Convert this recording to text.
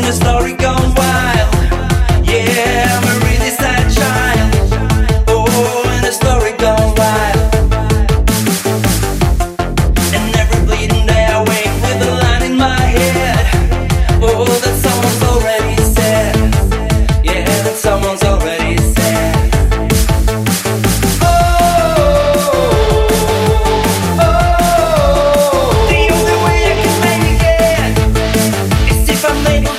a story gone wild. Yeah, I'm a really sad child. Oh, and a story gone wild. And every bleeding day I wake with a line in my head. Oh, that someone's already said. Yeah, that someone's already said. The only way I can make it is if I make it.